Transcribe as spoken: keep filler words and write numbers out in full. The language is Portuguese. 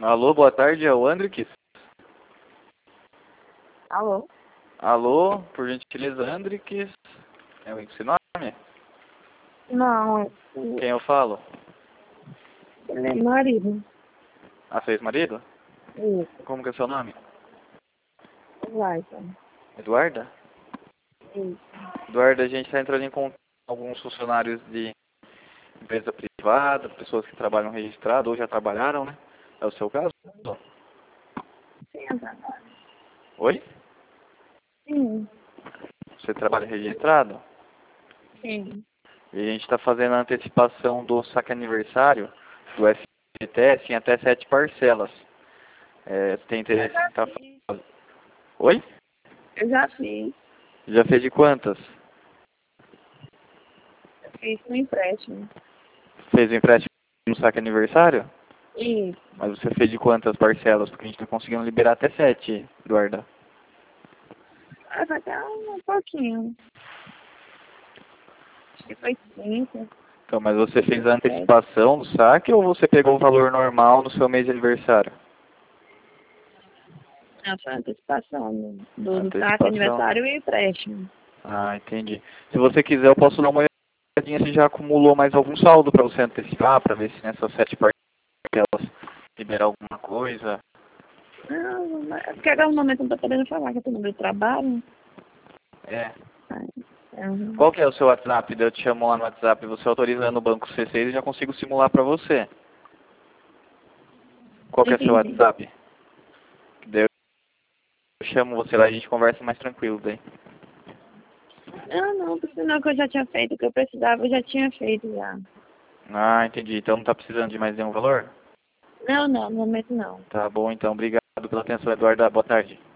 Alô, boa tarde, é o Andrix? Alô? Alô, por gentileza, Andrix? É esse nome? Não, Quem eu falo? ele é marido. Ah, seu ex-marido? Isso, Como que é seu nome? vai, então. Eduarda? Isso. Eduarda, a gente está entrando em contato com alguns funcionários de empresa privada, pessoas que trabalham registrado ou já trabalharam, né? É o seu caso? Sim, Antônio. Oi? Sim, Você trabalha registrado? sim. E a gente está fazendo a antecipação do saque aniversário do F G T S em até sete parcelas. É, tem Eu interesse em já estar fiz. fazendo? Oi? Eu já fiz. Já fez de quantas? Eu fiz no empréstimo. Fez o empréstimo no saque aniversário? Isso. Mas você fez de quantas parcelas? Porque a gente está conseguindo liberar até sete, Eduarda. Ah, vai dar um pouquinho. Acho que foi cinco. Então, mas você fez a Sete. antecipação do saque ou você pegou o valor normal no seu mês de aniversário? Não, foi a antecipação do, do saque, Antecipação. aniversário e empréstimo. Ah, entendi. Se você quiser, eu posso dar uma olhadinha se já acumulou mais algum saldo para você antecipar, para ver se nessas sete parcelas liberar alguma coisa. Não, mas é porque agora no momento não tô podendo falar, que eu tô no meu trabalho. É. Ai, é, Qual que é o seu WhatsApp? Daí eu te chamo lá no WhatsApp, você autorizando o banco C seis e já consigo simular para você. Qual que é o seu entendi. WhatsApp? Daí eu chamo você lá e a gente conversa mais tranquilo daí. Não, não, porque senão que eu já tinha feito o que eu precisava, eu já tinha feito já. Ah, entendi. Então não tá precisando de mais nenhum valor? Não, não, no momento não. Tá bom, então. Obrigado pela atenção, Eduardo. Boa tarde.